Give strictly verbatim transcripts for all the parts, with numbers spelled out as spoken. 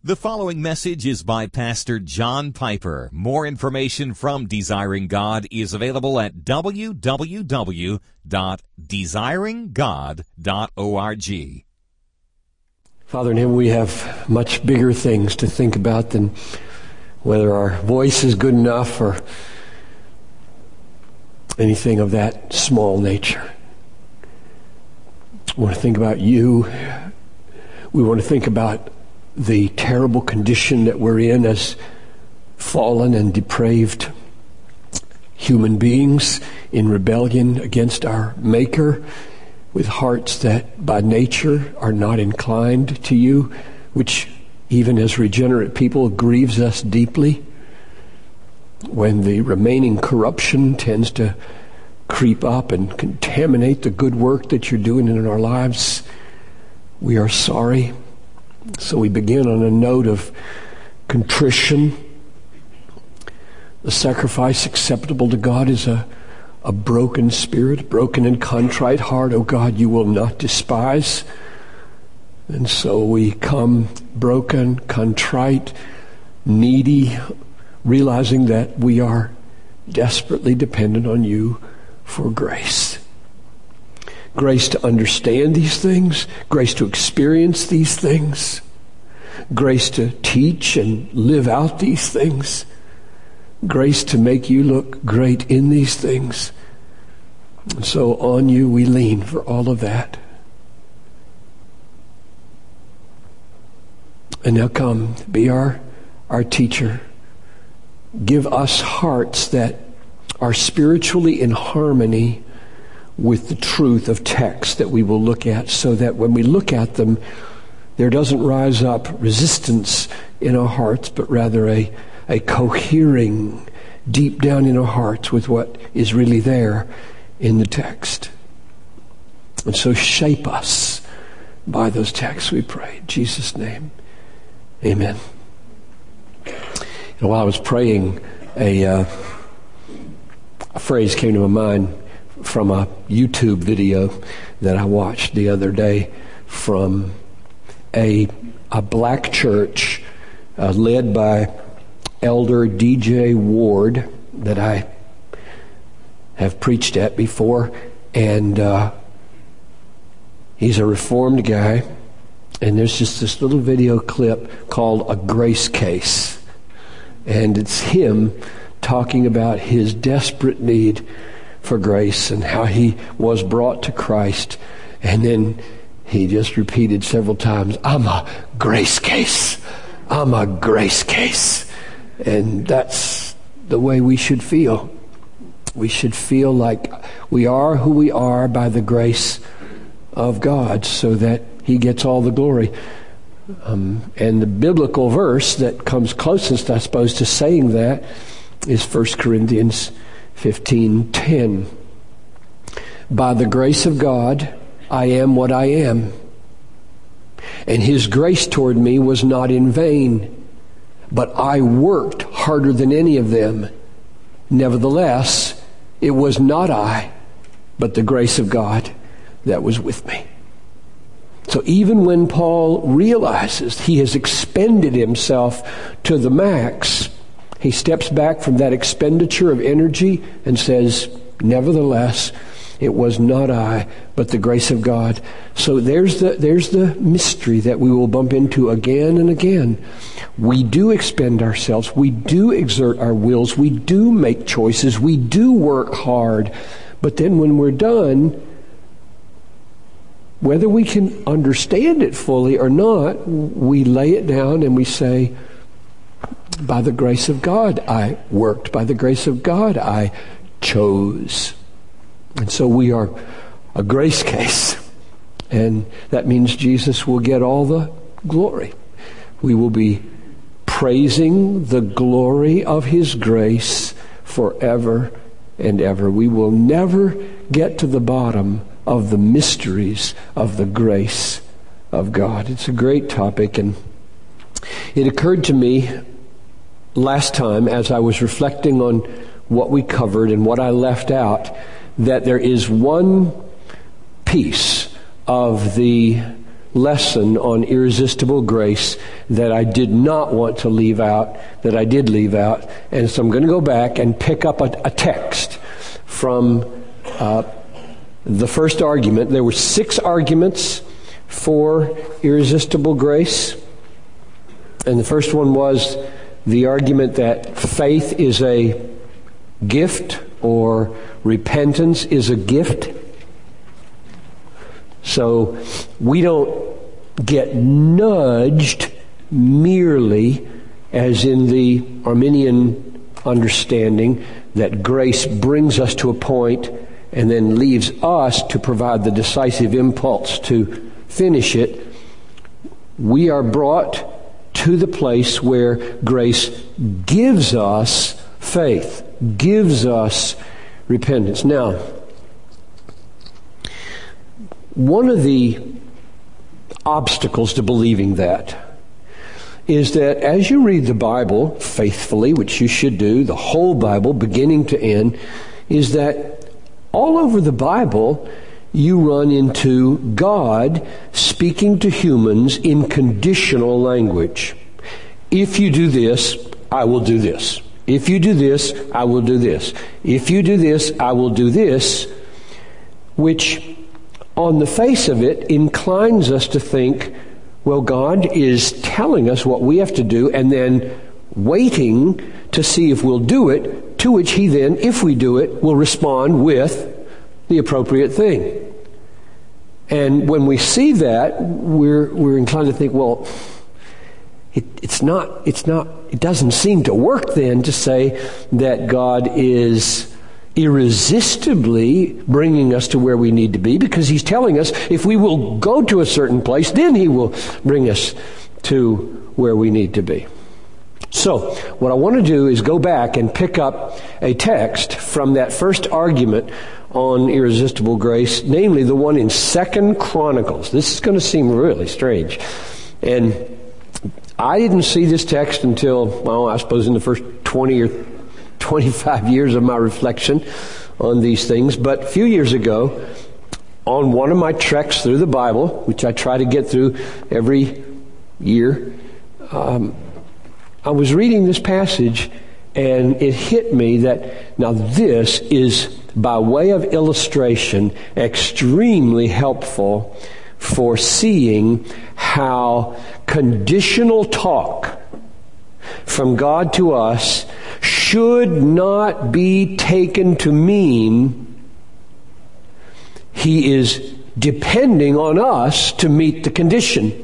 The following message is by Pastor John Piper. More information from Desiring God is available at w w w dot desiring god dot org. Father in heaven, we have much bigger things to think about than whether our voice is good enough or anything of that small nature. We want to think about you. We want to think about the terrible condition that we're in as fallen and depraved human beings in rebellion against our Maker, with hearts that by nature are not inclined to you, which even as regenerate people grieves us deeply when the remaining corruption tends to creep up and contaminate the good work that you're doing in our lives. We are sorry. So we begin on a note of contrition. The sacrifice acceptable to God is a, a broken spirit, broken and contrite heart. Oh God, you will not despise. And so we come broken, contrite, needy, realizing that we are desperately dependent on you for grace. Grace to understand these things, grace to experience these things, grace to teach and live out these things, grace to make you look great in these things. And so on you we lean for all of that. And now come, be our, our teacher. Give us hearts that are spiritually in harmony with the truth of text that we will look at, so that when we look at them, there doesn't rise up resistance in our hearts, but rather a, a cohering deep down in our hearts with what is really there in the text. And so shape us by those texts, we pray. In Jesus' name, amen. And while I was praying, a, uh, a phrase came to my mind from a YouTube video that I watched the other day from a a black church uh, led by Elder D J Ward that I have preached at before, and uh, he's a Reformed guy, and there's just this little video clip called A Grace Case, and it's him talking about his desperate need for grace and how he was brought to Christ. And then he just repeated several times, I'm a grace case. I'm a grace case. And that's the way we should feel. We should feel like we are who we are by the grace of God, so that he gets all the glory. Um, and the biblical verse that comes closest, I suppose, to saying that is First Corinthians fifteen ten. By the grace of God, I am what I am. And his grace toward me was not in vain, but I worked harder than any of them. Nevertheless, it was not I, but the grace of God that was with me. So even when Paul realizes he has expended himself to the max, he steps back from that expenditure of energy and says, nevertheless, it was not I, but the grace of God. So there's the there's the mystery that we will bump into again and again. We do expend ourselves. We do exert our wills. We do make choices. We do work hard. But then when we're done, whether we can understand it fully or not, we lay it down and we say, by the grace of God, I worked. By the grace of God, I chose. And so we are a grace case. And that means Jesus will get all the glory. We will be praising the glory of his grace forever and ever. We will never get to the bottom of the mysteries of the grace of God. It's a great topic, and it occurred to me last time as I was reflecting on what we covered and what I left out, that there is one piece of the lesson on irresistible grace that I did not want to leave out, that I did leave out. And so I'm going to go back and pick up a, a text from uh, the first argument. There were six arguments for irresistible grace. And the first one was the argument that faith is a gift, or repentance is a gift. So we don't get nudged merely, as in the Arminian understanding, that grace brings us to a point and then leaves us to provide the decisive impulse to finish it. We are brought to the place where grace gives us faith, gives us repentance. Now, one of the obstacles to believing that is that as you read the Bible faithfully, which you should do, the whole Bible, beginning to end, is that all over the Bible you run into God speaking to humans in conditional language. If you do this, I will do this. If you do this, I will do this. If you do this, I will do this, which on the face of it inclines us to think, well, God is telling us what we have to do and then waiting to see if we'll do it, to which He then, if we do it, will respond with the appropriate thing. And when we see that, we're we're inclined to think, well, it, it's not, it's not, it doesn't seem to work then to say that God is irresistibly bringing us to where we need to be, because He's telling us if we will go to a certain place, then He will bring us to where we need to be. So, what I want to do is go back and pick up a text from that first argument on irresistible grace, namely the one in Second Chronicles. This is going to seem really strange. And I didn't see this text until, well, I suppose in the first twenty or twenty-five years of my reflection on these things. But a few years ago, on one of my treks through the Bible, which I try to get through every year, um, I was reading this passage, and it hit me that now this is, by way of illustration, extremely helpful for seeing how conditional talk from God to us should not be taken to mean He is depending on us to meet the condition,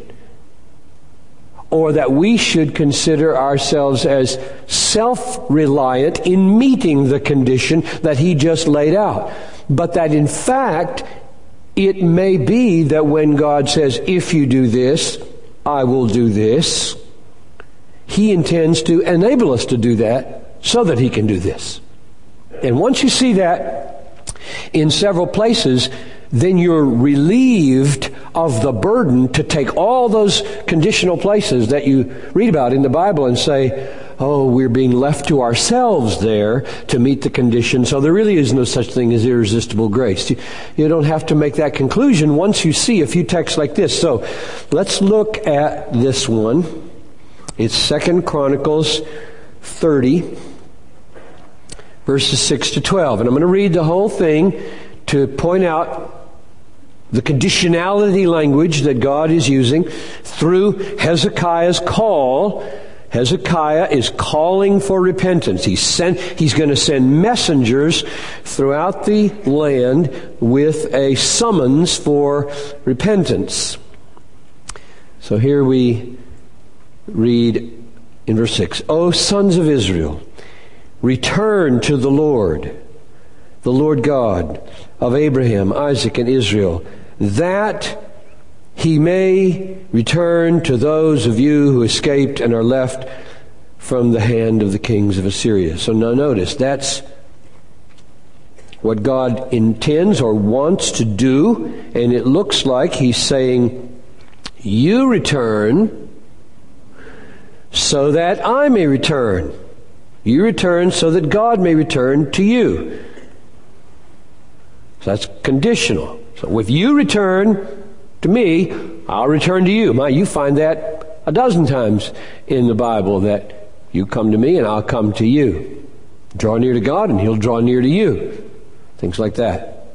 or that we should consider ourselves as self-reliant in meeting the condition that He just laid out. But that in fact, it may be that when God says, if you do this, I will do this, He intends to enable us to do that so that He can do this. And once you see that in several places, then you're relieved of the burden to take all those conditional places that you read about in the Bible and say, oh, we're being left to ourselves there to meet the condition, so there really is no such thing as irresistible grace. You, you don't have to make that conclusion once you see a few texts like this. So let's look at this one. It's Second Chronicles thirty, verses six to twelve. And I'm going to read the whole thing to point out the conditionality language that God is using through Hezekiah's call. Hezekiah is calling for repentance. He's sent, he's going to send messengers throughout the land with a summons for repentance. So here we read in verse six, O sons of Israel, return to the Lord, the Lord God of Abraham, Isaac, and Israel, that He may return to those of you who escaped and are left from the hand of the kings of Assyria. So now notice, that's what God intends or wants to do, and it looks like He's saying, you return so that I may return. You return so that God may return to you. So that's conditional. So if you return to me, I'll return to you. My, you find that a dozen times in the Bible, that you come to me and I'll come to you. Draw near to God and He'll draw near to you. Things like that.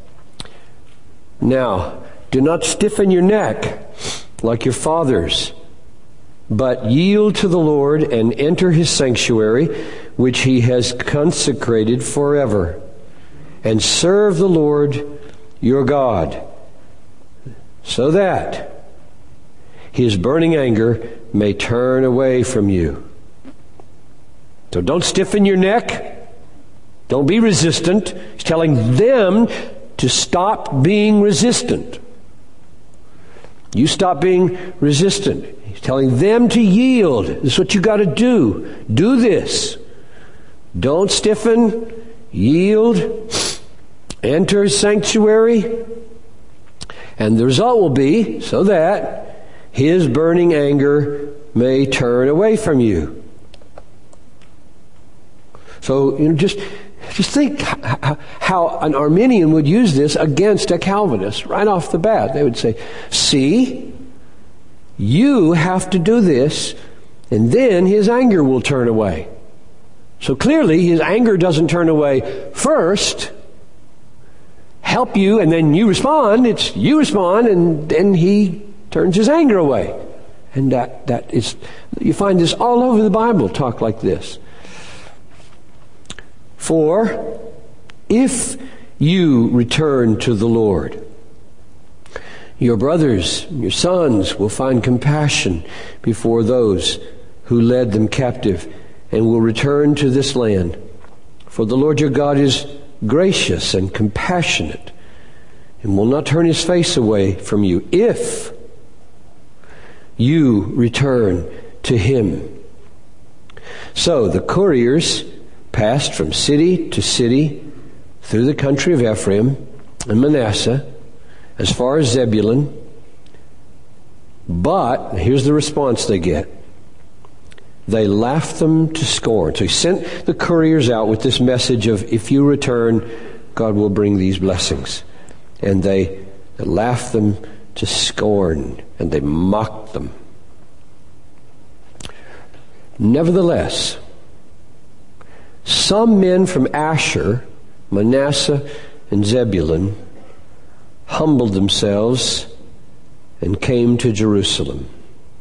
Now, do not stiffen your neck like your fathers, but yield to the Lord and enter His sanctuary, which He has consecrated forever, and serve the Lord your God, so that His burning anger may turn away from you. So don't stiffen your neck. Don't be resistant. He's telling them to stop being resistant. You stop being resistant. He's telling them to yield. This is what you got to do. Do this. Don't stiffen. Yield. Enter His sanctuary. And the result will be so that His burning anger may turn away from you. So, you know, just... Just think how an Arminian would use this against a Calvinist right off the bat. They would say, see, you have to do this, and then His anger will turn away. So clearly, His anger doesn't turn away first, help you, and then you respond. It's you respond, and then He turns His anger away. And that that is, you find this all over the Bible, talk like this. For if you return to the Lord, your brothers, your sons will find compassion before those who led them captive, and will return to this land. For the Lord your God is gracious and compassionate, and will not turn His face away from you if you return to Him. So the couriers passed from city to city through the country of Ephraim and Manasseh as far as Zebulun. But here's the response they get. They laughed them to scorn. So He sent the couriers out with this message of, if you return, God will bring these blessings. And they, they laughed them to scorn, and they mocked them. Nevertheless, some men from Asher, Manasseh, and Zebulun humbled themselves and came to Jerusalem.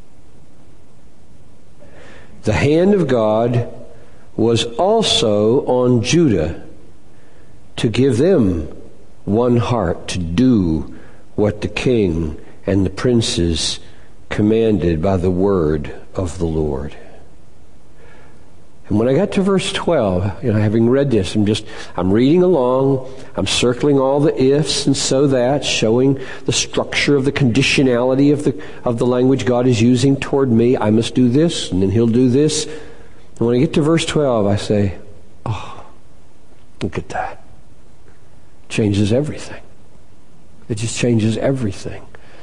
The hand of God was also on Judah to give them one heart to do what the king and the princes commanded by the word of the Lord. And when I got to verse twelve, you know, having read this, I'm just, I'm reading along, I'm circling all the ifs and so that, showing the structure of the conditionality of the of the language God is using toward me. I must do this, and then He'll do this. And when I get to verse twelve, I say, oh, look at that. Changes everything. It just changes everything.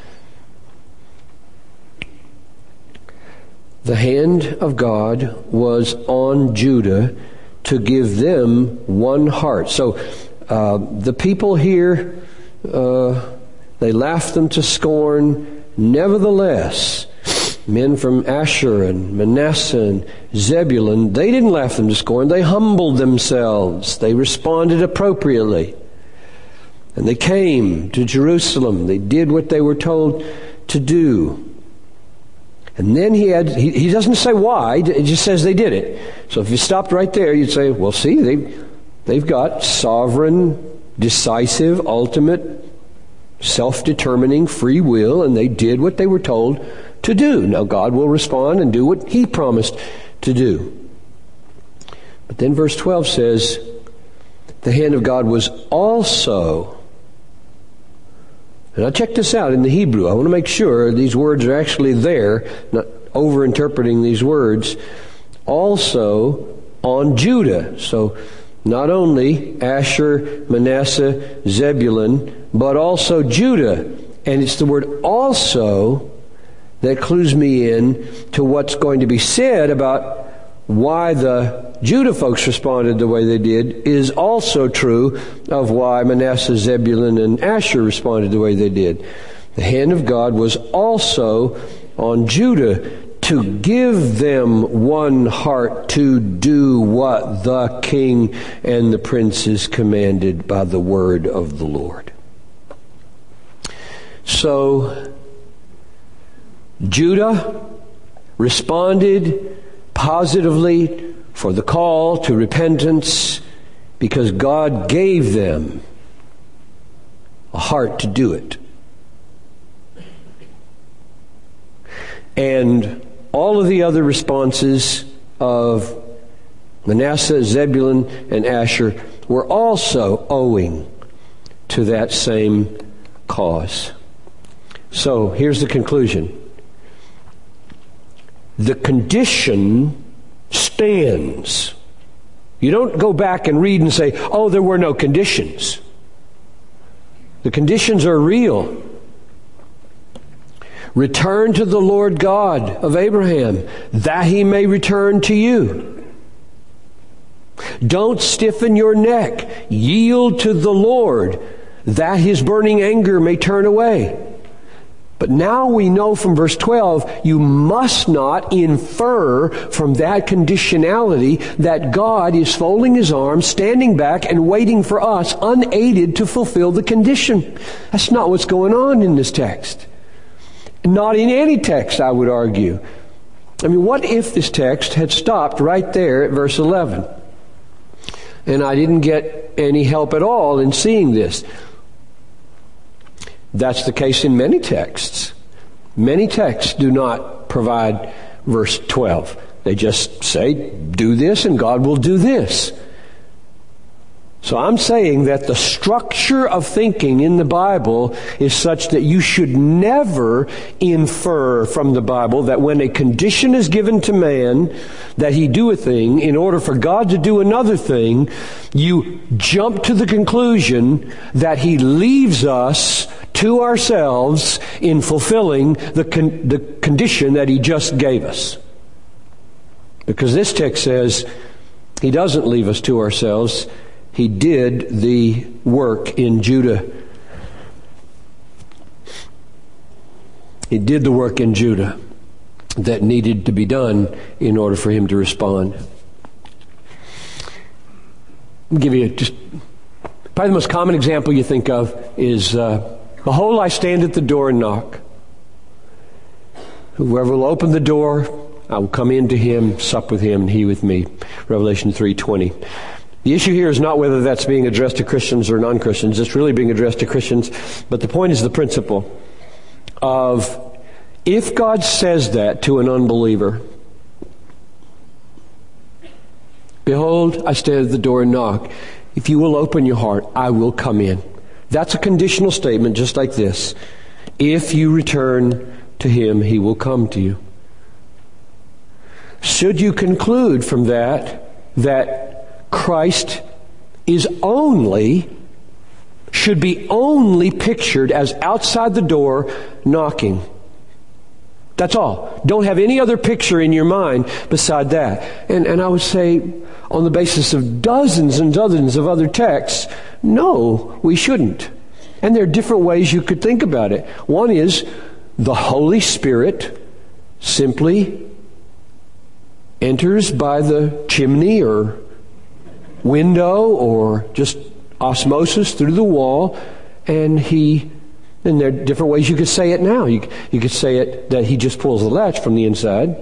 The hand of God was on Judah to give them one heart. So uh, the people here, uh, they laughed them to scorn. Nevertheless, men from Asher and Manasseh and Zebulun, they didn't laugh them to scorn. They humbled themselves. They responded appropriately. And they came to Jerusalem. They did what they were told to do. And then he had, he, he doesn't say why, it just says they did it. So if you stopped right there, you'd say, well, see, they, they've got sovereign, decisive, ultimate, self-determining free will, and they did what they were told to do. Now God will respond and do what He promised to do. But then verse twelve says, the hand of God was also... And now check this out in the Hebrew. I want to make sure these words are actually there, not over-interpreting these words. Also on Judah. So not only Asher, Manasseh, Zebulun, but also Judah. And it's the word also that clues me in to what's going to be said about why the Judah folks responded the way they did is also true of why Manasseh, Zebulun, and Asher responded the way they did. The hand of God was also on Judah to give them one heart to do what the king and the princes commanded by the word of the Lord. So, Judah responded positively for the call to repentance because God gave them a heart to do it. And all of the other responses of Manasseh, Zebulun, and Asher were also owing to that same cause. So here's the conclusion. The condition stands. You don't go back and read and say, oh, there were no conditions. The conditions are real. Return to the Lord God of Abraham, that he may return to you. Don't stiffen your neck. Yield to the Lord, that his burning anger may turn away. But now we know from verse twelve, you must not infer from that conditionality that God is folding his arms, standing back, and waiting for us unaided to fulfill the condition. That's not what's going on in this text. Not in any text, I would argue. I mean, what if this text had stopped right there at verse eleven? And I didn't get any help at all in seeing this. That's the case in many texts. Many texts do not provide verse twelve. They just say, do this and God will do this. So I'm saying that the structure of thinking in the Bible is such that you should never infer from the Bible that when a condition is given to man that he do a thing in order for God to do another thing, you jump to the conclusion that he leaves us to ourselves in fulfilling the con- the condition that he just gave us. Because this text says he doesn't leave us to ourselves. He did the work in Judah. He did the work in Judah that needed to be done in order for him to respond. I'll give you just probably the most common example you think of is, uh, behold, I stand at the door and knock. Whoever will open the door, I will come in to him, sup with him, and he with me. Revelation three twenty. The issue here is not whether that's being addressed to Christians or non-Christians. It's really being addressed to Christians. But the point is the principle of if God says that to an unbeliever, behold, I stand at the door and knock. If you will open your heart, I will come in. That's a conditional statement just like this. If you return to him, he will come to you. Should you conclude from that that Christ is only, should be only pictured as outside the door knocking? That's all. Don't have any other picture in your mind beside that. And, and I would say, on the basis of dozens and dozens of other texts, no, we shouldn't. And there are different ways you could think about it. One is the Holy Spirit simply enters by the chimney or window or just osmosis through the wall, and he, and there are different ways you could say it now. You, you could say it that he just pulls the latch from the inside.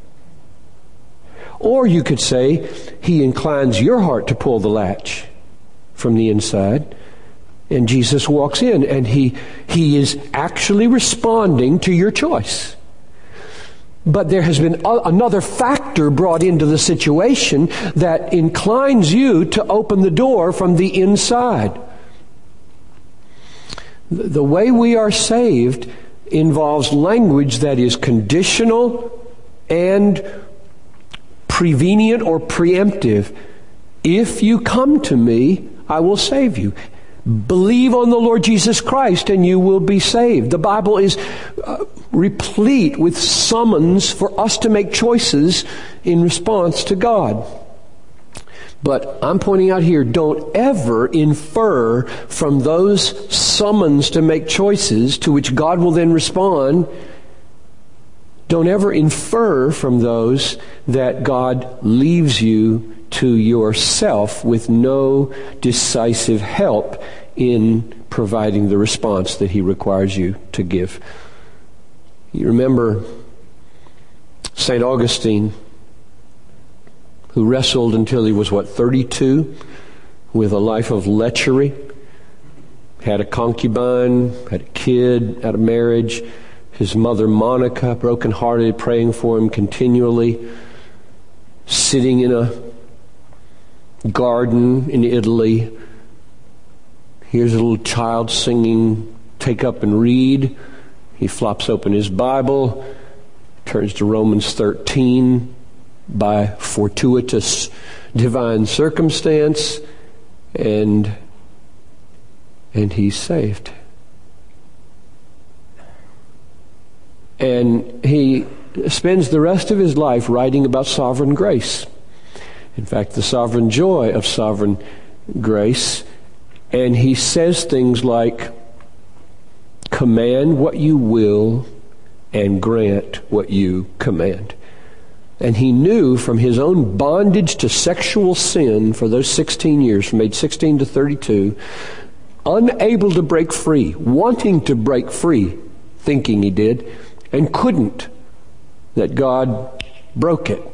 Or you could say he inclines your heart to pull the latch from the inside, and Jesus walks in, and he he is actually responding to your choice. But there has been a, another factor brought into the situation that inclines you to open the door from the inside. The, the way we are saved involves language that is conditional and prevenient or preemptive. If you come to me, I will save you. Believe on the Lord Jesus Christ and you will be saved. The Bible is uh, replete with summons for us to make choices in response to God. But I'm pointing out here, don't ever infer from those summons to make choices to which God will then respond, don't ever infer from those that God leaves you to yourself with no decisive help in providing the response that He requires you to give. You remember Saint Augustine, who wrestled until he was, what, thirty-two, with a life of lechery, had a concubine, had a kid, had a marriage. His mother, Monica, brokenhearted, praying for him continually, sitting in a garden in Italy. Here's a little child singing, "Take up and read." He flops open his Bible, turns to Romans thirteen, by fortuitous divine circumstance, and and he's saved. And he spends the rest of his life writing about sovereign grace. In fact, the sovereign joy of sovereign grace. And he says things like, "Command what you will and grant what you command." And he knew from his own bondage to sexual sin for those sixteen years, from age sixteen to thirty-two, unable to break free, wanting to break free, thinking he did, and couldn't, that God broke it.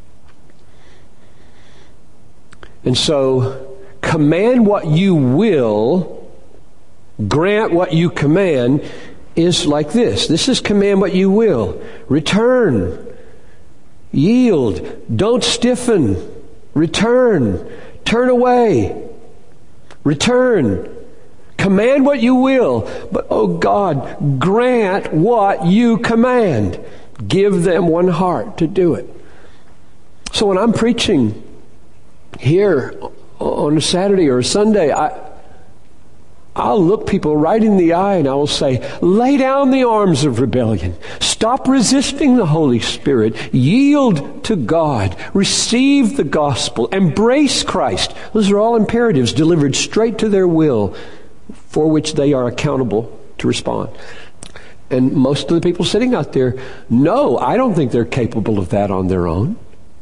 And so, command what you will, grant what you command, is like this. This is command what you will. Return. Yield. Don't stiffen. Return. Turn away. Return. Command what you will. But, oh God, grant what you command. Give them one heart to do it. So when I'm preaching here on a Saturday or a Sunday, I, I'll look people right in the eye and I will say, lay down the arms of rebellion. Stop resisting the Holy Spirit. Yield to God. Receive the gospel. Embrace Christ. Those are all imperatives delivered straight to their will, for which they are accountable to respond. And most of the people sitting out there, no, I don't think they're capable of that on their own.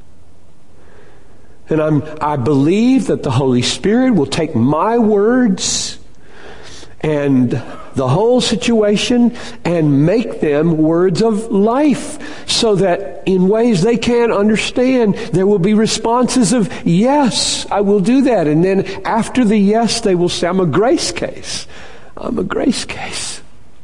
And I'm, I believe that the Holy Spirit will take my words and the whole situation and make them words of life, so that in ways they can't understand, there will be responses of, yes, I will do that. And then after the yes, they will say, I'm a grace case. I'm a grace case.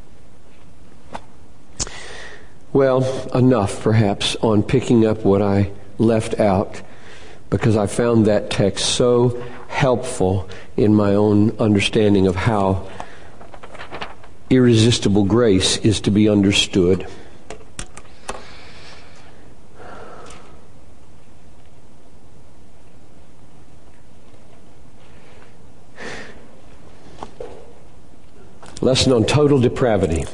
Well, enough perhaps on picking up what I left out, because I found that text so helpful in my own understanding of how irresistible grace is to be understood. Lesson on total depravity.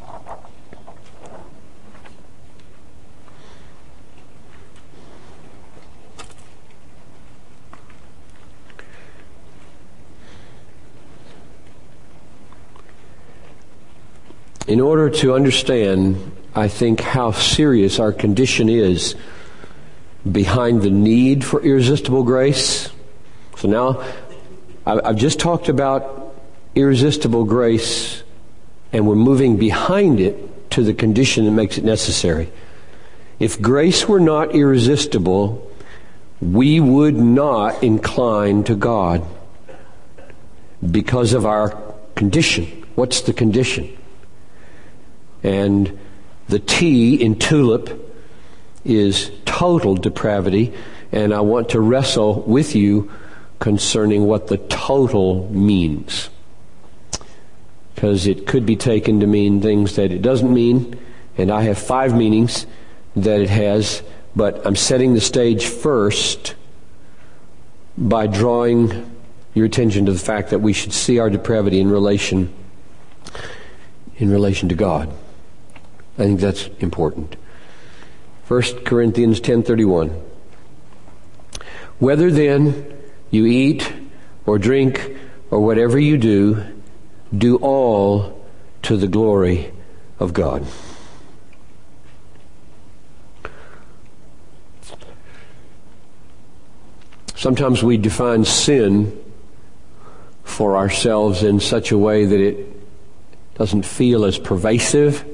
In order to understand, I think, how serious our condition is behind the need for irresistible grace. So now, I've just talked about irresistible grace, and we're moving behind it to the condition that makes it necessary. If grace were not irresistible, we would not incline to God because of our condition. What's the condition? And the T in tulip is total depravity, and I want to wrestle with you concerning what the total means. Because it could be taken to mean things that it doesn't mean, and I have five meanings that it has, but I'm setting the stage first by drawing your attention to the fact that we should see our depravity in relation in relation to God. I think that's important. First Corinthians ten thirty-one. Whether then you eat or drink or whatever you do, do all to the glory of God. Sometimes we define sin for ourselves in such a way that it doesn't feel as pervasive.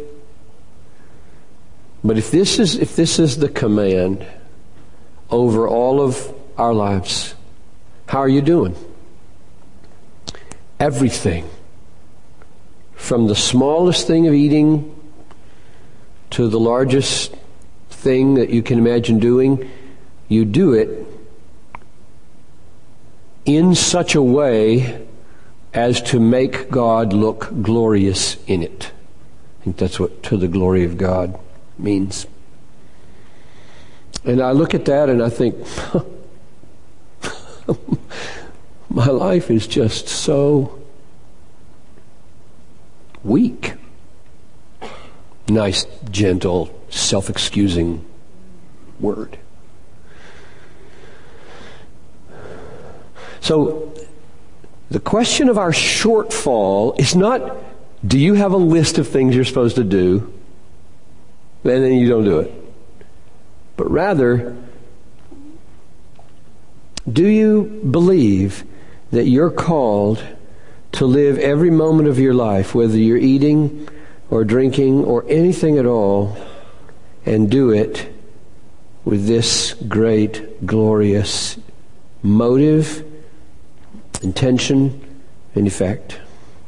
But if this is if this is the command over all of our lives, how are you doing? Everything, from the smallest thing of eating to the largest thing that you can imagine doing, you do it in such a way as to make God look glorious in it. I think that's what to the glory of God means. And I look at that and I think, my life is just so weak. Nice, gentle, self-excusing word. So, the question of our shortfall is not, do you have a list of things you're supposed to do, and then you don't do it? But rather, do you believe that you're called to live every moment of your life, whether you're eating or drinking or anything at all, and do it with this great, glorious motive, intention, and effect?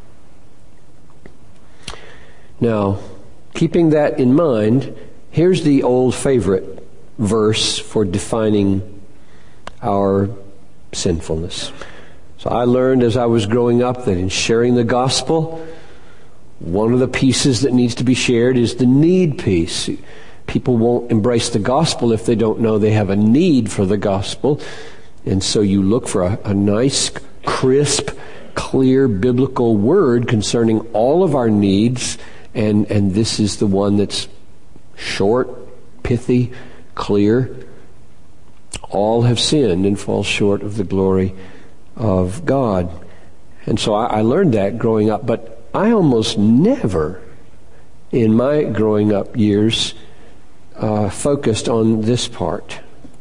Now, keeping that in mind, here's the old favorite verse for defining our sinfulness. So I learned as I was growing up that in sharing the gospel, one of the pieces that needs to be shared is the need piece. People won't embrace the gospel if they don't know they have a need for the gospel. And so you look for a, a nice, crisp, clear biblical word concerning all of our needs, and, and this is the one that's short, pithy, clear. All have sinned and fall short of the glory of God. And so I, I learned that growing up, but I almost never in my growing up years uh, focused on this part.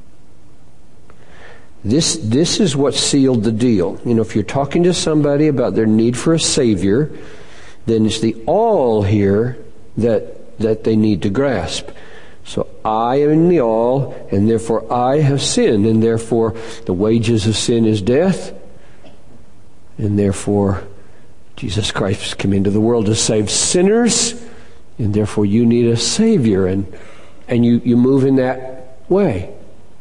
This this is what sealed the deal. You know, if you're talking to somebody about their need for a Savior, then it's the all here that that they need to grasp. So I am in the all, and therefore I have sinned, and therefore the wages of sin is death, and therefore Jesus Christ came into the world to save sinners, and therefore you need a Savior, and and you, you move in that way.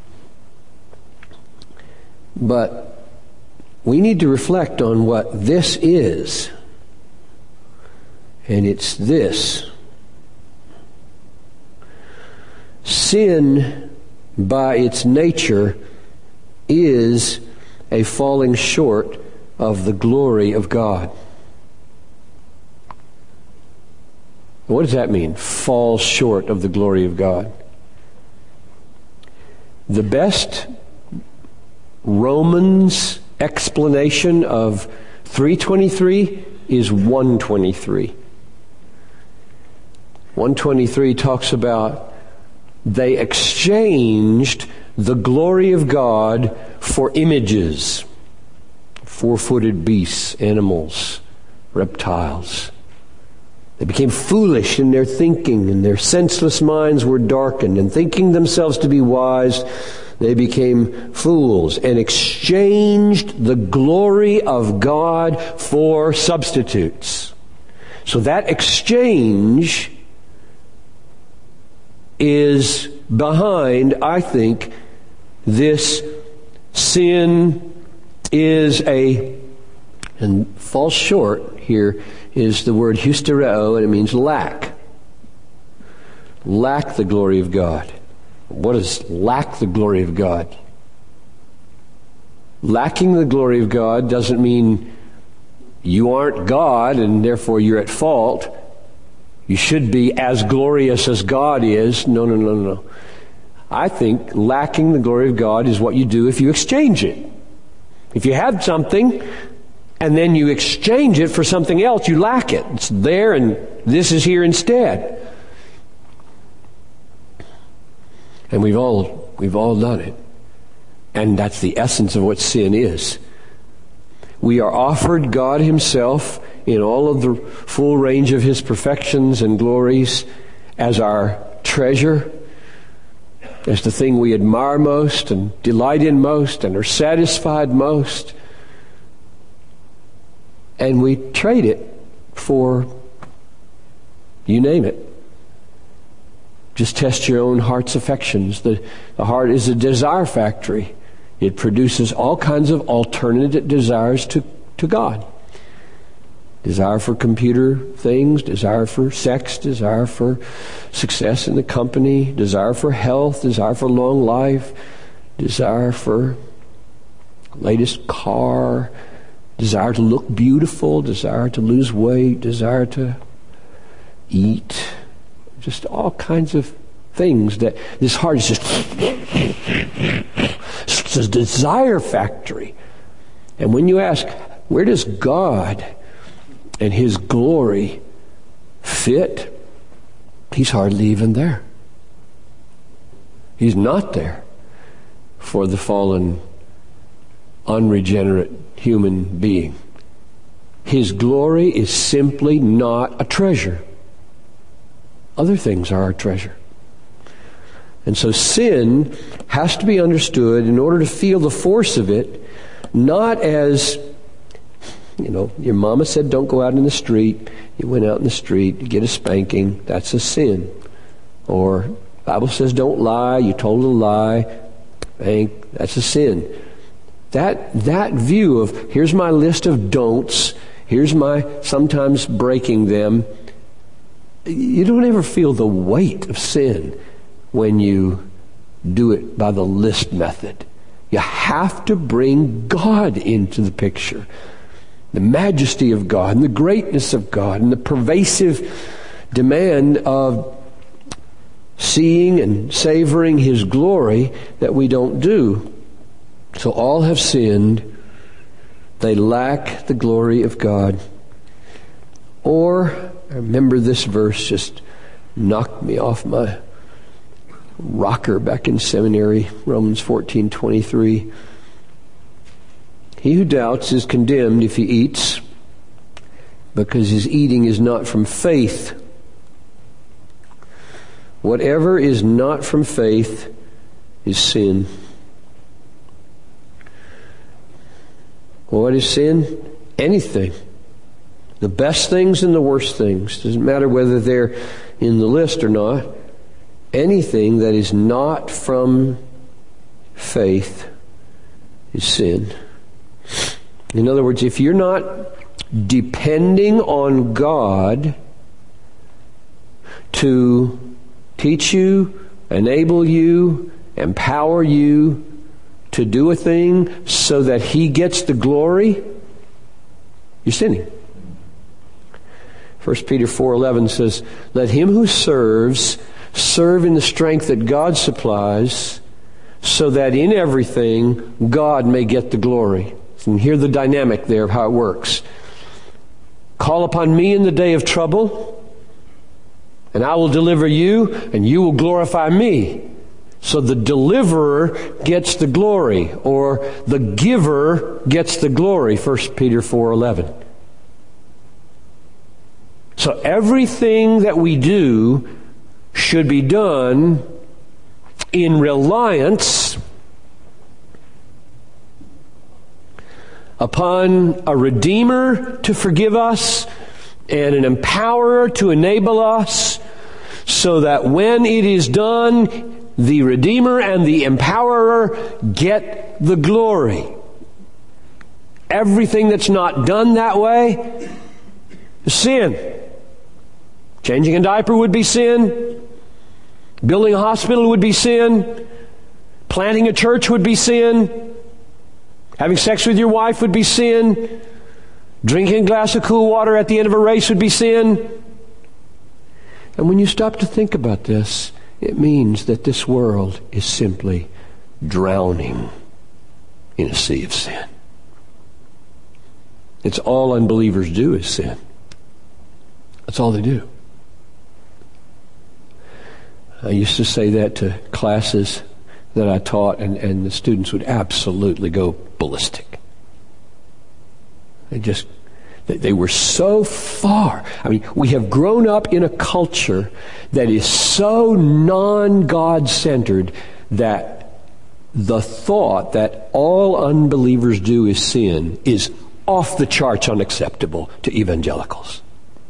But we need to reflect on what this is. And it's this. Sin, by its nature, is a falling short of the glory of God. What does that mean? Fall short of the glory of God. The best Romans explanation of three twenty-three is one twenty-three. one twenty-three talks about they exchanged the glory of God for images, four-footed beasts, animals, reptiles. They became foolish in their thinking, and their senseless minds were darkened, and thinking themselves to be wise, they became fools and exchanged the glory of God for substitutes. So that exchange is behind, I think, this sin is a, and falls short here is the word hystereo, and it means lack. Lack the glory of God. What is lack the glory of God? Lacking the glory of God doesn't mean you aren't God and therefore you're at fault. You should be as glorious as God is. No, no, no, no. I think lacking the glory of God is what you do if you exchange it. If you have something and then you exchange it for something else, you lack it. It's there and this is here instead. And we've all we've all done it. And that's the essence of what sin is. We are offered God Himself in all of the full range of His perfections and glories as our treasure, as the thing we admire most and delight in most and are satisfied most. And we trade it for, you name it. Just test your own heart's affections. The, the heart is a desire factory. It produces all kinds of alternate desires to, to God. Desire for computer things, desire for sex, desire for success in the company, desire for health, desire for long life, desire for latest car, desire to look beautiful, desire to lose weight, desire to eat. Just all kinds of things that this heart is just it's a desire factory. And when you ask, where does God and His glory fit? He's hardly even there. He's not there for the fallen, unregenerate human being. His glory is simply not a treasure. Other things are our treasure. And so sin has to be understood in order to feel the force of it, not as, you know, your mama said don't go out in the street. You went out in the street, you get a spanking, that's a sin. Or the Bible says don't lie, you told a lie, spank, that's a sin. That that view of here's my list of don'ts, here's my sometimes breaking them, you don't ever feel the weight of sin when you do it by the list method. You have to bring God into the picture. The majesty of God and the greatness of God and the pervasive demand of seeing and savoring His glory that we don't do. So all have sinned. They lack the glory of God. Or, I remember this verse just knocked me off my rocker back in seminary, Romans fourteen twenty-three. He who doubts is condemned if he eats, because his eating is not from faith. Whatever is not from faith is sin. What is sin? Anything. The best things and the worst things. Doesn't matter whether they're in the list or not. Anything that is not from faith is sin. In other words, if you're not depending on God to teach you, enable you, empower you to do a thing so that He gets the glory, you're sinning. First Peter four eleven says, let him who serves serve in the strength that God supplies, so that in everything God may get the glory. And hear the dynamic there of how it works. Call upon me in the day of trouble, and I will deliver you, and you will glorify me. So the deliverer gets the glory, or the giver gets the glory, First Peter four eleven. So everything that we do should be done in reliance upon a Redeemer to forgive us and an Empowerer to enable us, so that when it is done, the Redeemer and the Empowerer get the glory. Everything that's not done that way is sin. Changing a diaper would be sin. Building a hospital would be sin. Planting a church would be sin. Having sex with your wife would be sin. Drinking a glass of cool water at the end of a race would be sin. And when you stop to think about this, It means that this world is simply drowning in a sea of sin. It's all unbelievers do is sin. That's all they do. I used to say that to classes that I taught, and, and the students would absolutely go ballistic. They just, they were so far. I mean, we have grown up in a culture that is so non-God-centered that the thought that all unbelievers do is sin is off the charts unacceptable to evangelicals.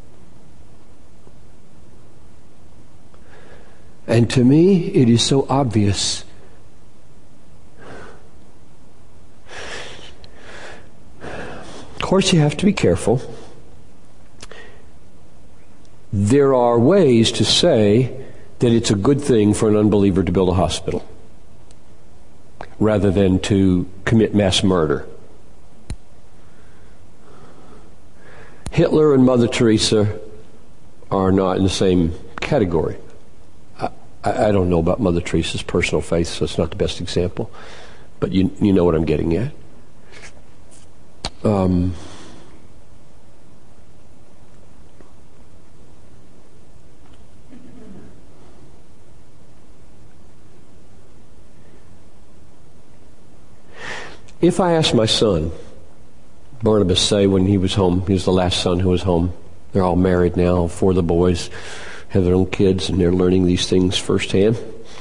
And to me, it is so obvious. Of course, you have to be careful. There are ways to say that it's a good thing for an unbeliever to build a hospital rather than to commit mass murder. Hitler and Mother Teresa are not in the same category. I, I don't know about Mother Teresa's personal faith, so it's not the best example. But you you know what I'm getting at. Um, if I ask my son, Barnabas say when he was home, he was the last son who was home. They're all married now, four of the boys have their own kids, and they're learning these things firsthand.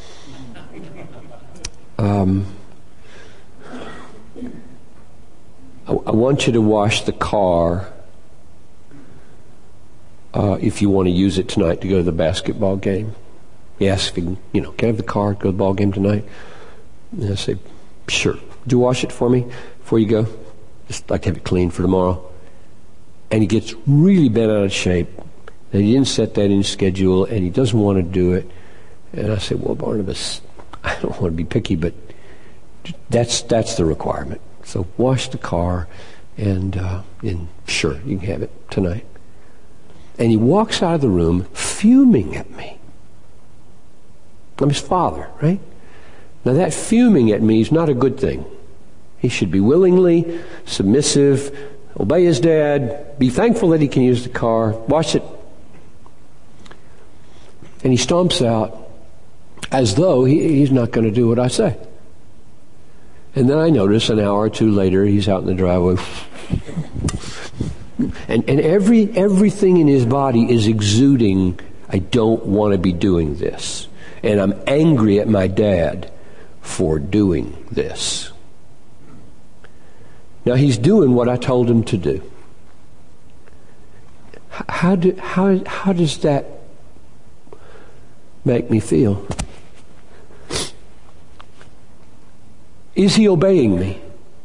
Um, I, I want you to wash the car uh, if you want to use it tonight to go to the basketball game. He asks if he can, you know, can I have the car to go to the ball game tonight? And I say, sure. Would you wash it for me before you go? Just like to have it clean for tomorrow. And he gets really bent out of shape. And he didn't set that in his schedule, and he doesn't want to do it. And I said, well, Barnabas, I don't want to be picky, but that's that's the requirement. So wash the car, and, uh, and sure, you can have it tonight. And he walks out of the room fuming at me. I'm his father, right? Now that fuming at me is not a good thing. He should be willingly submissive, obey his dad, be thankful that he can use the car, wash it. And he stomps out as though he, he's not going to do what I say. And then I notice an hour or two later, he's out in the driveway. And, and every everything in his body is exuding, I don't want to be doing this. And I'm angry at my dad for doing this. Now he's doing what I told him to do. How do, how how does that make me feel? Is he obeying me?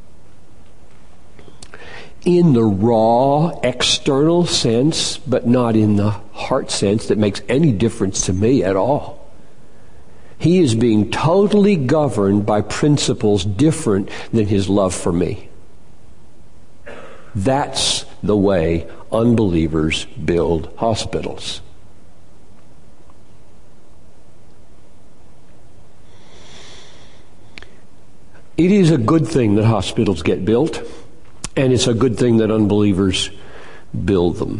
In the raw, external sense, but not in the heart sense that makes any difference to me at all. He is being totally governed by principles different than his love for me. That's the way unbelievers build hospitals. It is a good thing that hospitals get built, and it's a good thing that unbelievers build them.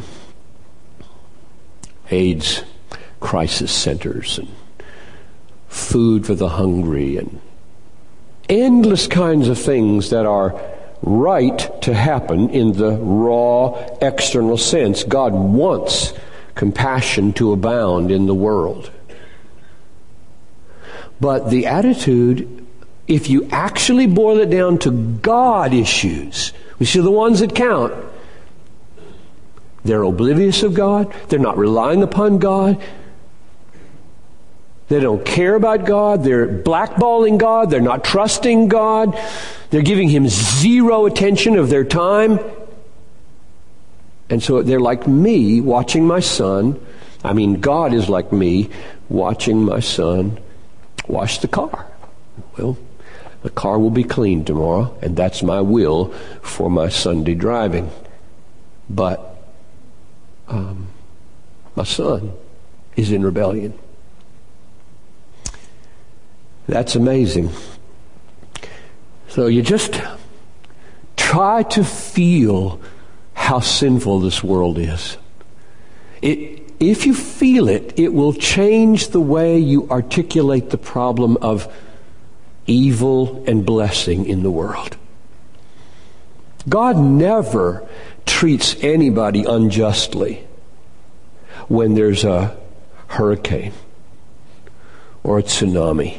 AIDS crisis centers and food for the hungry and endless kinds of things that are right to happen in the raw external sense. God wants compassion to abound in the world. But the attitude, if you actually boil it down to God issues, which are the ones that count, they're oblivious of God. They're not relying upon God. They don't care about God. They're blackballing God. They're not trusting God. They're giving Him zero attention of their time. And so they're like me watching my son. I mean, God is like me watching my son wash the car. Well, the car will be clean tomorrow, and that's my will for my Sunday driving. But um, my son is in rebellion. That's amazing. So you just try to feel how sinful this world is. It, if you feel it, it will change the way you articulate the problem of evil and blessing in the world. God never treats anybody unjustly when there's a hurricane or a tsunami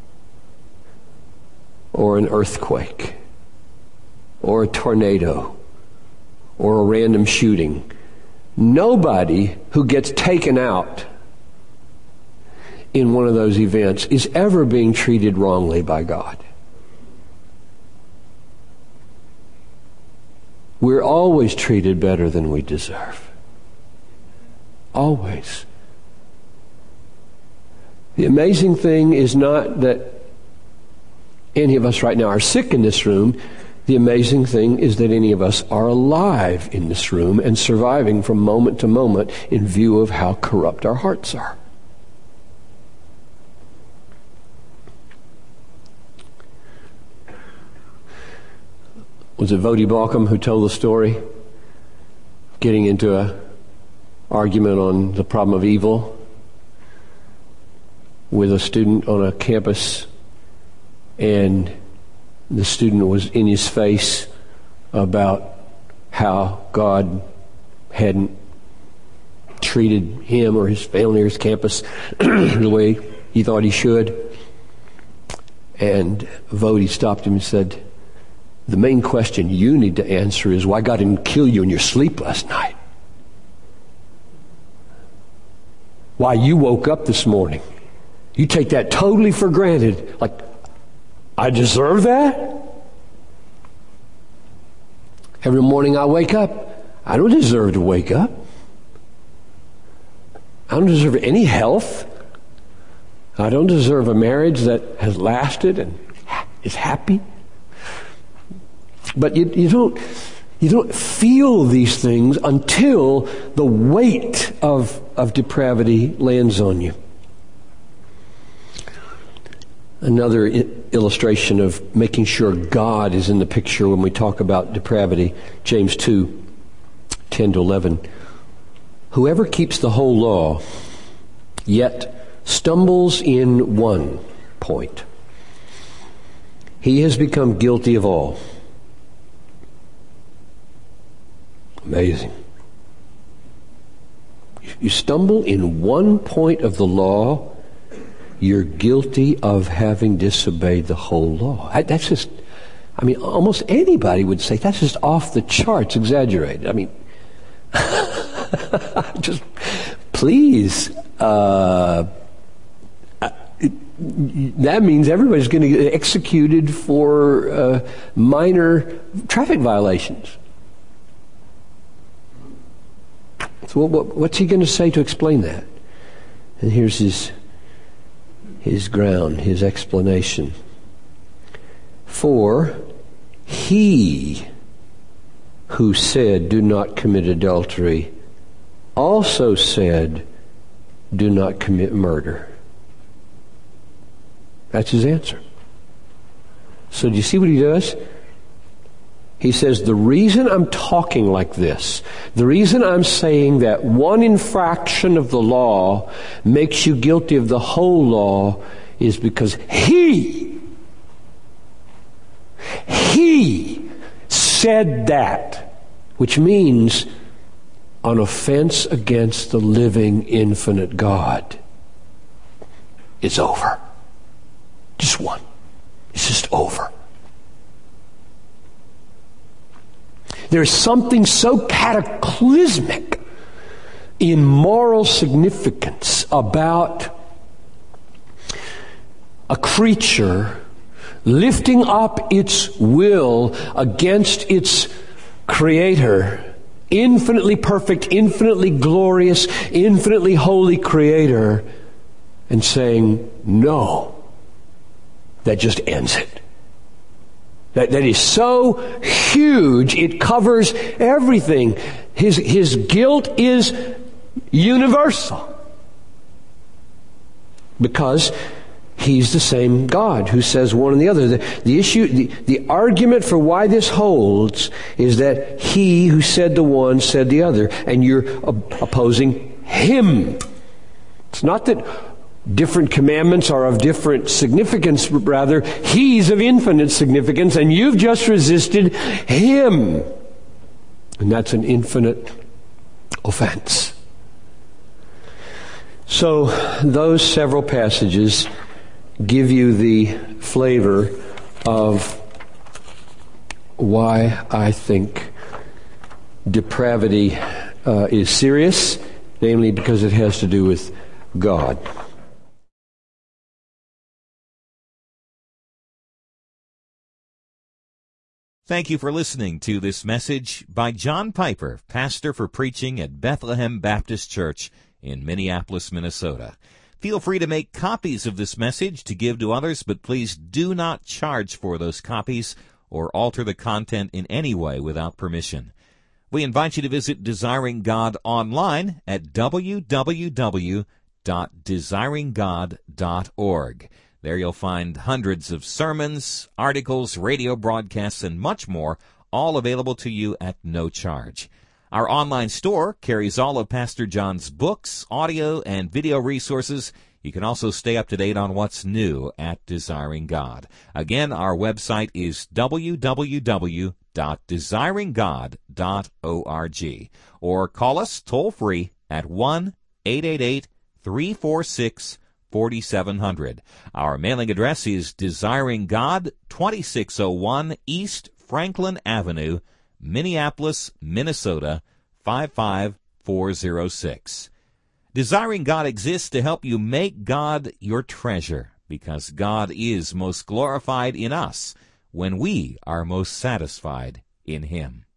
or an earthquake or a tornado or a random shooting. Nobody who gets taken out in one of those events is ever being treated wrongly by God. We're always treated better than we deserve. Always. The amazing thing is not that any of us right now are sick in this room. The amazing thing is that any of us are alive in this room and surviving from moment to moment in view of how corrupt our hearts are. Was it Voddie Baucham who told the story? Getting into a argument on the problem of evil with a student on a campus, and the student was in his face about how God hadn't treated him or his family or his campus the way he thought he should. And Voddie stopped him and said, "The main question you need to answer is why God didn't kill you in your sleep last night. Why you woke up this morning. You take that totally for granted. Like, I deserve that? Every morning I wake up, I don't deserve to wake up. I don't deserve any health. I don't deserve a marriage that has lasted and is happy." But you, you don't you don't feel these things until the weight of, of depravity lands on you. Another I- illustration of making sure God is in the picture when we talk about depravity, James two, ten to eleven. "Whoever keeps the whole law, yet stumbles in one point, he has become guilty of all." Amazing. You stumble in one point of the law, you're guilty of having disobeyed the whole law. That's just, I mean, almost anybody would say that's just off the charts, exaggerated. I mean, just please, uh, it, that means everybody's going to get executed for uh, minor traffic violations. So what, what's he going to say to explain that? And here's his his ground, his explanation. "For he who said, 'Do not commit adultery,' also said, 'Do not commit murder.'" That's his answer. So do you see what he does? He says, the reason I'm talking like this, the reason I'm saying that one infraction of the law makes you guilty of the whole law is because he, he said that, which means an offense against the living, infinite God is over. Just one. It's just over. There's something so cataclysmic in moral significance about a creature lifting up its will against its Creator, infinitely perfect, infinitely glorious, infinitely holy Creator, and saying, no, that just ends it. That, that is so huge, it covers everything. His, his guilt is universal. Because He's the same God who says one and the other. The, the issue, the, the argument for why this holds is that He who said the one said the other, and you're op- opposing Him. It's not that different commandments are of different significance, but rather He's of infinite significance, and you've just resisted Him. And that's an infinite offense. So those several passages give you the flavor of why I think depravity uh, is serious, namely because it has to do with God. Thank you for listening to this message by John Piper, pastor for preaching at Bethlehem Baptist Church in Minneapolis, Minnesota. Feel free to make copies of this message to give to others, but please do not charge for those copies or alter the content in any way without permission. We invite you to visit Desiring God online at w w w dot desiring god dot org. There you'll find hundreds of sermons, articles, radio broadcasts, and much more, all available to you at no charge. Our online store carries all of Pastor John's books, audio, and video resources. You can also stay up to date on what's new at Desiring God. Again, our website is w w w dot desiring god dot org, or call us toll-free at one eight eight eight, three four six, four seven zero zero. Our mailing address is Desiring God, twenty-six oh one East Franklin Avenue, Minneapolis, Minnesota, five five four zero six. Desiring God exists to help you make God your treasure, because God is most glorified in us when we are most satisfied in Him.